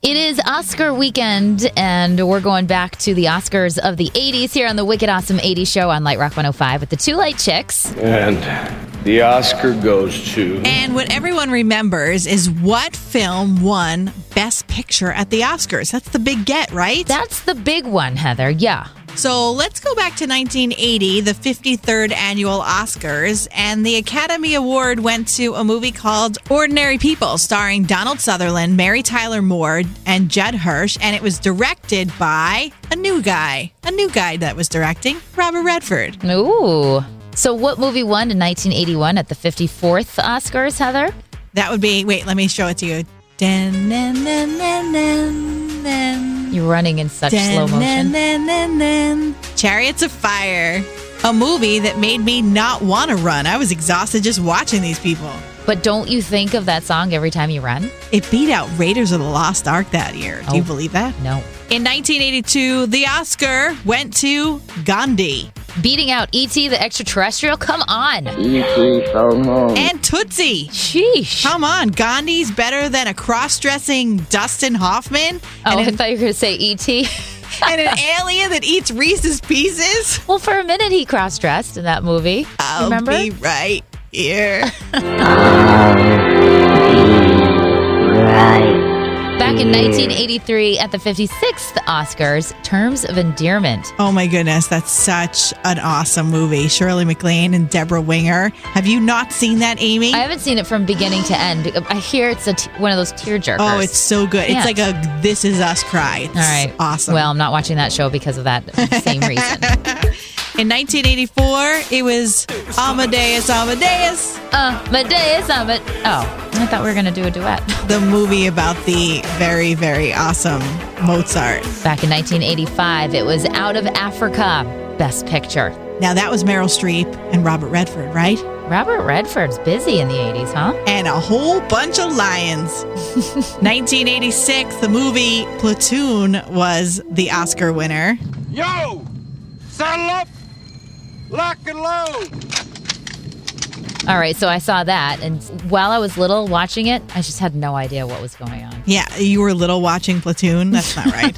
It is Oscar weekend, and we're going back to the Oscars of the 80s here on the Wicked Awesome 80s show on Light Rock 105 with the Two Light Chicks. And the Oscar goes to... And what everyone remembers is what film won Best Picture at the Oscars. That's the big get, right? That's the big one, Heather. Yeah. So let's go back to 1980, the 53rd annual Oscars, and the Academy Award went to a movie called Ordinary People, starring Donald Sutherland, Mary Tyler Moore, and Judd Hirsch, and it was directed by a new guy that was directing, Robert Redford. Ooh. So what movie won in 1981 at the 54th Oscars, Heather? That would be, wait, let me show it to you. Dun, dun, dun, dun, dun, dun. You're running in such slow motion. Chariots of Fire, a movie that made me not want to run. I was exhausted just watching these people. But don't you think of that song every time you run? It beat out Raiders of the Lost Ark that year. Do you believe that? No. In 1982, the Oscar went to Gandhi. Beating out E.T. the Extraterrestrial? Come on. E.T. And Tootsie. Sheesh. Come on. Gandhi's better than a cross-dressing Dustin Hoffman. Oh, I thought you were going to say E.T. And an alien that eats Reese's Pieces. Well, for a minute, he cross-dressed in that movie. Remember? I'll be right here. Back in 1983 at the 56th Oscars, Terms of Endearment. Oh my goodness, that's such an awesome movie. Shirley MacLaine and Deborah Winger. Have you not seen that, Amy? I haven't seen it from beginning to end. I hear it's one of those tearjerkers. Oh, it's so good. It's like a This Is Us cry. It's all right. Awesome. Well, I'm not watching that show because of that same reason. In 1984, it was Amadeus. Amadeus. Oh, I thought we were going to do a duet. The movie about the very, very awesome Mozart. Back in 1985, it was Out of Africa, Best Picture. Now, that was Meryl Streep and Robert Redford, right? Robert Redford's busy in the 80s, huh? And a whole bunch of lions. 1986, the movie Platoon was the Oscar winner. Yo! Saddle up! Lock and load! All right, so I saw that, and while I was little watching it, I just had no idea what was going on. Yeah, you were little watching Platoon? That's not right.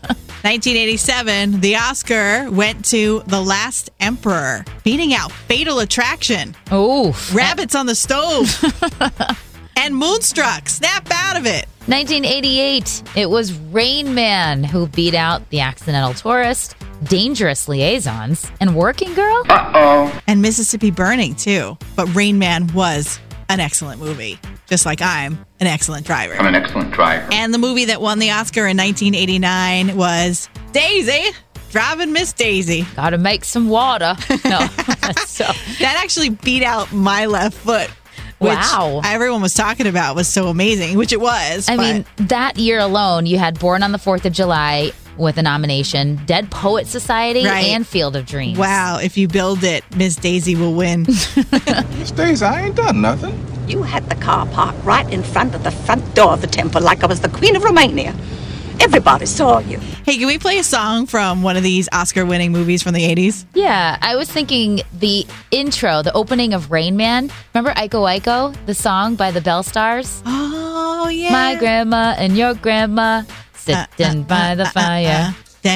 1987, the Oscar went to The Last Emperor, beating out Fatal Attraction. Oh, Rabbits on the Stove. And Moonstruck. Snap out of it. 1988, it was Rain Man who beat out The Accidental Tourist, Dangerous Liaisons, and Working Girl. And Mississippi Burning, too. But Rain Man was an excellent movie. Just like I'm an excellent driver. I'm an excellent driver. And the movie that won the Oscar in 1989 was Daisy. Driving Miss Daisy. Gotta make some water. No, that actually beat out My Left Foot. Which everyone was talking about was so amazing, which it was. I mean, that year alone, you had Born on the 4th of July with a nomination, Dead Poet Society, and Field of Dreams. Wow, if you build it, Miss Daisy will win. Miss Daisy, I ain't done nothing. You had the car parked right in front of the front door of the temple like I was the Queen of Romania. Everybody saw you. Hey, can we play a song from one of these Oscar-winning movies from the 80s? Yeah, I was thinking the intro, the opening of Rain Man. Remember Aiko Aiko, the song by the Bell Stars? Oh, yeah. My grandma and your grandma sitting by the fire. No,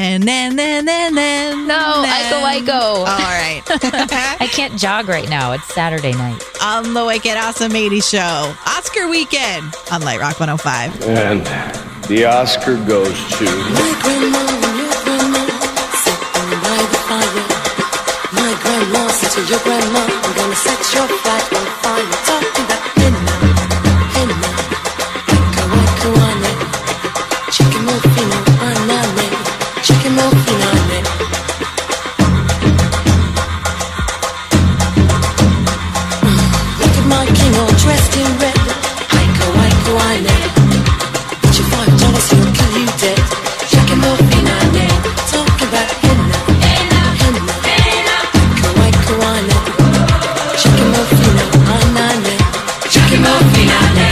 Aiko Aiko. All right. I can't jog right now. It's Saturday night. On the Wicked Awesome 80s show, Oscar weekend on Light Rock 105. And the Oscar goes to... My grandma and your grandma sitting by the fire. My grandma said to your grandma, I'm gonna set your flat on fire. Talking about henna, henna, waka waka, chicken morfino, anane, chicken morfino, anane. Look at my king all dressed in red. Waka waka waka. $5, he'll kill you dead. Chicken morphine, talk about henna, henna, henna, kawaii kawana. Chicken morphine, anane, chicken morphine,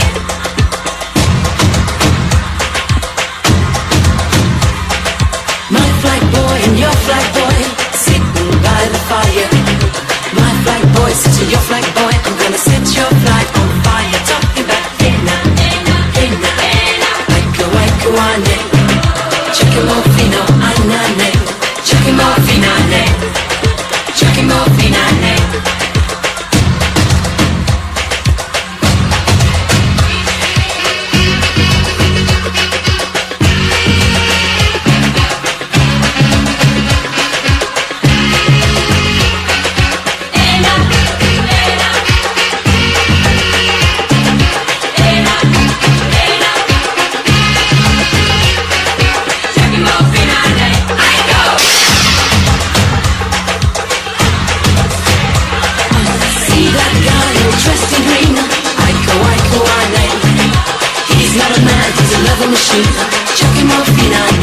my flag boy and your flag boy sitting by the fire. My flag boy says to your flag boy, I'm gonna set your flag on fire. Talking about henna, henna, henna. ane. Chucky Morfino, anane. Chucky Morfinane. Chucky Morfinane. He's not a man, he's a lover machine. Chucky Morfina.